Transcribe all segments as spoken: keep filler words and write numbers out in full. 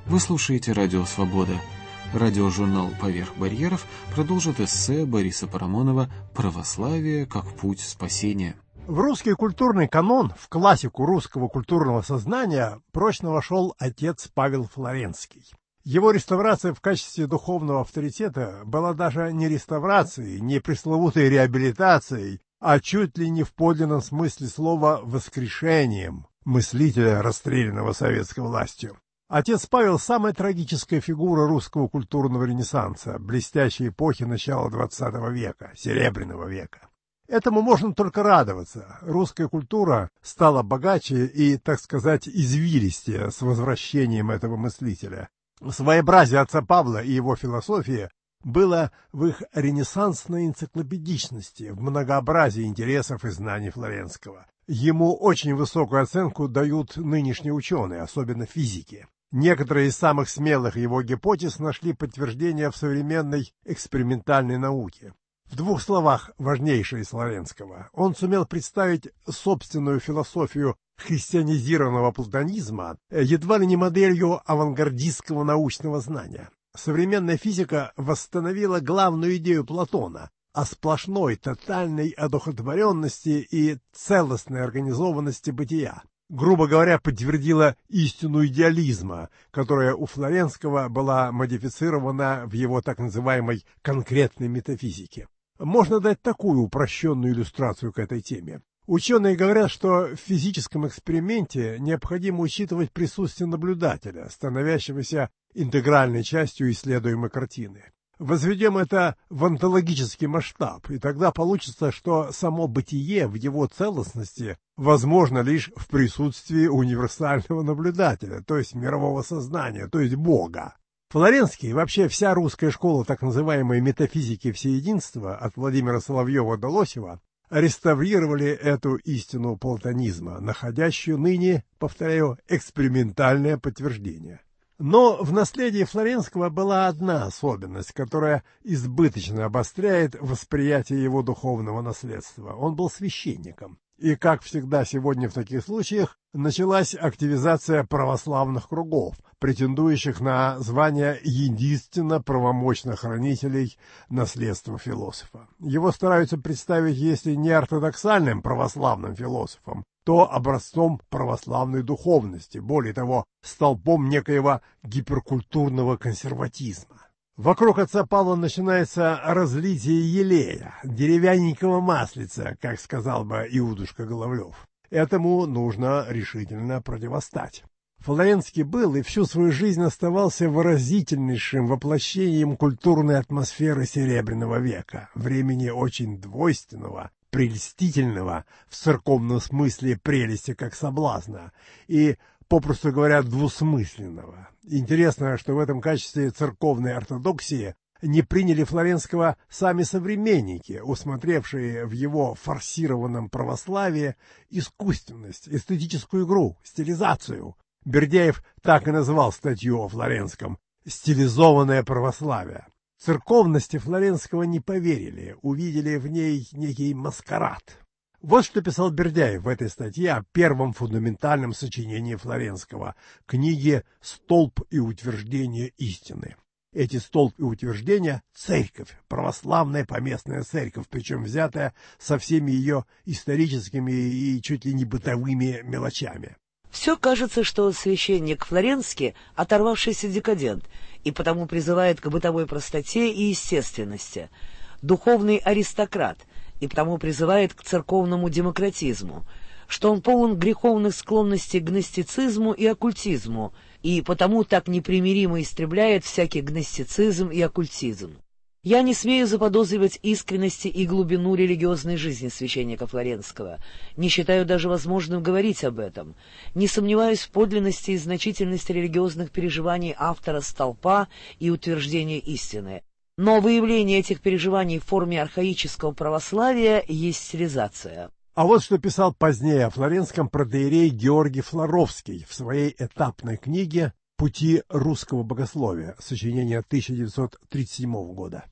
Вы слушаете «Радио Свобода». Радиожурнал «Поверх барьеров» продолжит эссе Бориса Парамонова «Православие как путь спасения». В русский культурный канон, в классику русского культурного сознания, прочно вошел отец Павел Флоренский. Его реставрация в качестве духовного авторитета была даже не реставрацией, не пресловутой реабилитацией, а чуть ли не в подлинном смысле слова воскрешением мыслителя, расстрелянного советской властью. Отец Павел – самая трагическая фигура русского культурного ренессанса, блестящей эпохи начала двадцатого века, Серебряного века. Этому можно только радоваться. Русская культура стала богаче и, так сказать, извилистее с возвращением этого мыслителя. Своеобразие отца Павла и его философия было в их ренессансной энциклопедичности, в многообразии интересов и знаний Флоренского. Ему очень высокую оценку дают нынешние ученые, особенно физики. Некоторые из самых смелых его гипотез нашли подтверждение в современной экспериментальной науке. В двух словах важнейшее из Флоренского. Он сумел представить собственную философию христианизированного платонизма едва ли не моделью авангардистского научного знания. Современная физика восстановила главную идею Платона о сплошной, тотальной одухотворенности и целостной организованности бытия. Грубо говоря, подтвердила истину идеализма, которая у Флоренского была модифицирована в его так называемой конкретной метафизике. Можно дать такую упрощенную иллюстрацию к этой теме. Ученые говорят, что в физическом эксперименте необходимо учитывать присутствие наблюдателя, становящегося интегральной частью исследуемой картины. Возведем это в онтологический масштаб, и тогда получится, что само бытие в его целостности возможно лишь в присутствии универсального наблюдателя, то есть мирового сознания, то есть Бога. Флоренский и вообще вся русская школа так называемой метафизики всеединства от Владимира Соловьева до Лосева реставрировали эту истину платонизма, находящую ныне, повторяю, экспериментальное подтверждение. Но в наследии Флоренского была одна особенность, которая избыточно обостряет восприятие его духовного наследства. Он был священником. И, как всегда сегодня в таких случаях, началась активизация православных кругов, претендующих на звание единственно правомочных хранителей наследства философа. Его стараются представить, если не ортодоксальным православным философом, то образцом православной духовности, более того, столпом некоего гиперкультурного консерватизма. Вокруг отца Павла начинается разлитие елея, деревянненького маслица, как сказал бы Иудушка Головлев. Этому нужно решительно противостать. Флоренский был и всю свою жизнь оставался выразительнейшим воплощением культурной атмосферы Серебряного века, времени очень двойственного, прельстительного, в церковном смысле прелести как соблазна, и, попросту говоря, двусмысленного. Интересно, что в этом качестве церковной ортодоксии не приняли Флоренского сами современники, усмотревшие в его форсированном православии искусственность, эстетическую игру, стилизацию. Бердяев так и назвал статью о Флоренском «Стилизованное православие». Церковности Флоренского не поверили, увидели в ней некий маскарад. Вот что писал Бердяев в этой статье о первом фундаментальном сочинении Флоренского, книге «Столб и утверждение истины». Эти столб и утверждения – церковь, православная поместная церковь, причем взятая со всеми ее историческими и чуть ли не бытовыми мелочами. Все кажется, что священник Флоренский – оторвавшийся декадент, и потому призывает к бытовой простоте и естественности, духовный аристократ, и потому призывает к церковному демократизму, что он полон греховных склонностей к гностицизму и оккультизму, и потому так непримиримо истребляет всякий гностицизм и оккультизм. Я не смею заподозривать искренности и глубину религиозной жизни священника Флоренского, не считаю даже возможным говорить об этом, не сомневаюсь в подлинности и значительности религиозных переживаний автора «Столпа» и утверждения истины. Но выявление этих переживаний в форме архаического православия есть стилизация. А вот что писал позднее о Флоренском протоиерей Георгий Флоровский в своей этапной книге «Пути русского богословия», сочинение тысяча девятьсот тридцать седьмого года.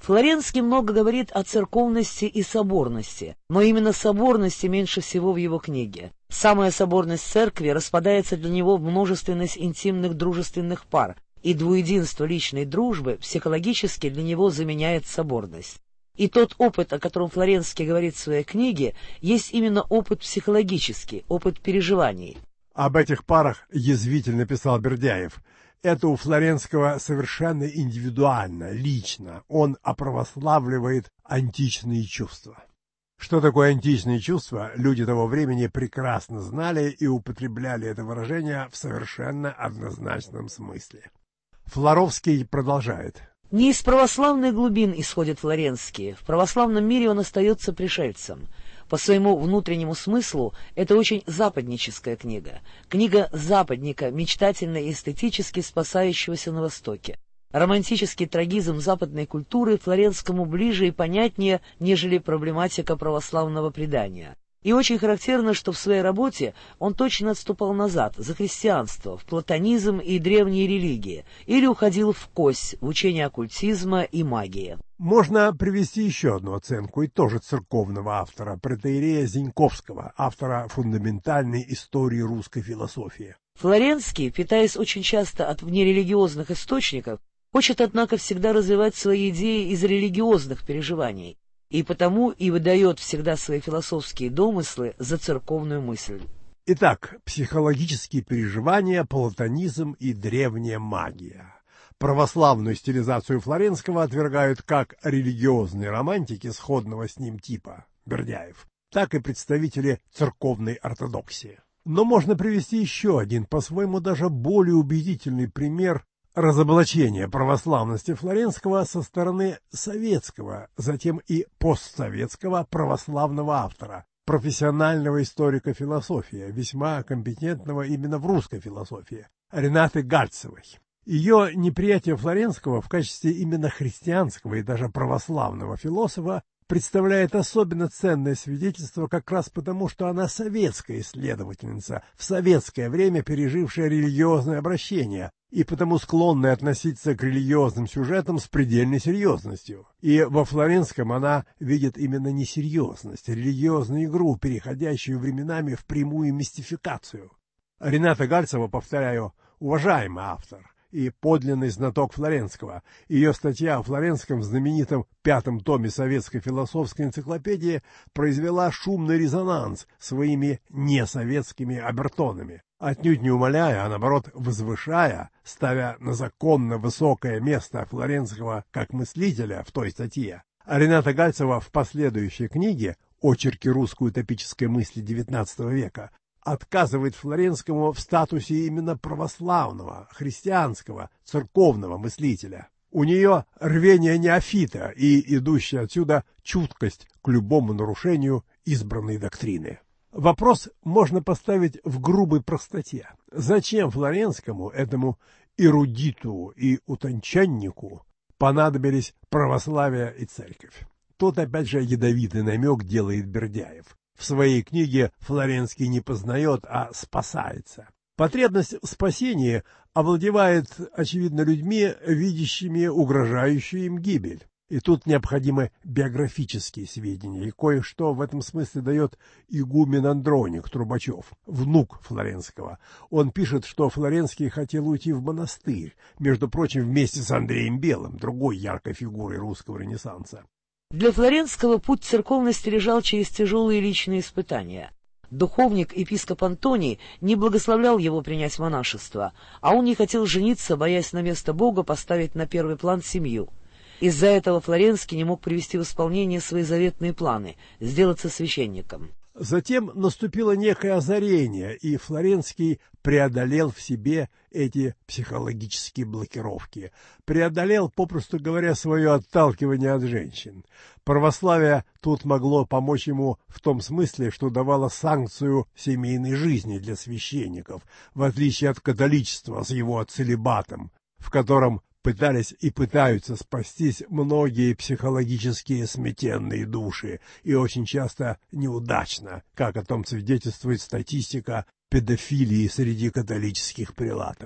Флоренский много говорит о церковности и соборности, но именно соборности меньше всего в его книге. Самая соборность церкви распадается для него в множественность интимных дружественных пар, и двуединство личной дружбы психологически для него заменяет соборность. И тот опыт, о котором Флоренский говорит в своей книге, есть именно опыт психологический, опыт переживаний. Об этих парах язвительно писал Бердяев. Это у Флоренского совершенно индивидуально, лично. Он оправославливает античные чувства. Что такое античные чувства, люди того времени прекрасно знали и употребляли это выражение в совершенно однозначном смысле. Флоровский продолжает. Не из православных глубин исходит Флоренский. В православном мире он остается пришельцем. По своему внутреннему смыслу это очень западническая книга. Книга западника, мечтательно и эстетически спасающегося на Востоке. Романтический трагизм западной культуры Флоренскому ближе и понятнее, нежели проблематика православного предания. И очень характерно, что в своей работе он точно отступал назад, за христианство, в платонизм и древние религии, или уходил в кость, в учение оккультизма и магии. Можно привести еще одну оценку, и тоже церковного автора, протоиерея Зиньковского, автора фундаментальной истории русской философии. Флоренский, питаясь очень часто от внерелигиозных источников, хочет, однако, всегда развивать свои идеи из религиозных переживаний, и потому и выдает всегда свои философские домыслы за церковную мысль. Итак, психологические переживания, платонизм и древняя магия. Православную стилизацию Флоренского отвергают как религиозные романтики сходного с ним типа, Бердяев, так и представители церковной ортодоксии. Но можно привести еще один, по-своему даже более убедительный пример разоблачения православности Флоренского со стороны советского, затем и постсоветского православного автора, профессионального историка философии, весьма компетентного именно в русской философии, Ренаты Гальцевой. Ее неприятие Флоренского в качестве именно христианского и даже православного философа представляет особенно ценное свидетельство как раз потому, что она советская исследовательница, в советское время пережившая религиозное обращение, и потому склонная относиться к религиозным сюжетам с предельной серьезностью. И во Флоренском она видит именно несерьезность, религиозную игру, переходящую временами в прямую мистификацию. Рената Гальцева, повторяю, уважаемый автор и подлинный знаток Флоренского. Ее статья о Флоренском в знаменитом пятом томе советской философской энциклопедии произвела шумный резонанс своими несоветскими обертонами, отнюдь не умаляя, а наоборот возвышая, ставя на законно высокое место Флоренского как мыслителя в той статье. А Рената Гальцева в последующей книге «Очерки русской утопической мысли девятнадцатого века» отказывает Флоренскому в статусе именно православного, христианского, церковного мыслителя. У нее рвение неофита и идущая отсюда чуткость к любому нарушению избранной доктрины. Вопрос можно поставить в грубой простоте. Зачем Флоренскому, этому эрудиту и утонченнику, понадобились православие и церковь? Тут опять же ядовитый намек делает Бердяев. В своей книге Флоренский не познает, а спасается. Потребность в спасении овладевает, очевидно, людьми, видящими угрожающую им гибель. И тут необходимы биографические сведения, и кое-что в этом смысле дает игумен Андроник Трубачев, внук Флоренского. Он пишет, что Флоренский хотел уйти в монастырь, между прочим, вместе с Андреем Белым, другой яркой фигурой русского ренессанса. Для Флоренского путь церковности лежал через тяжелые личные испытания. Духовник епископ Антоний не благословлял его принять монашество, а он не хотел жениться, боясь на место Бога поставить на первый план семью. Из-за этого Флоренский не мог привести в исполнение свои заветные планы – сделаться священником. Затем наступило некое озарение, и Флоренский преодолел в себе эти психологические блокировки, преодолел, попросту говоря, свое отталкивание от женщин. Православие тут могло помочь ему в том смысле, что давало санкцию семейной жизни для священников, в отличие от католичества с его целибатом, в котором пытались и пытаются спастись многие психологические сметенные души, и очень часто неудачно, как о том свидетельствует статистика педофилии среди католических прелатов.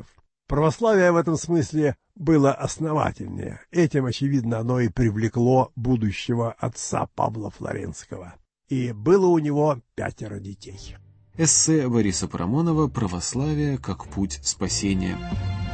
Православие в этом смысле было основательнее. Этим, очевидно, оно и привлекло будущего отца Павла Флоренского. И было у него пятеро детей. Эссе Бориса Парамонова «Православие как путь спасения».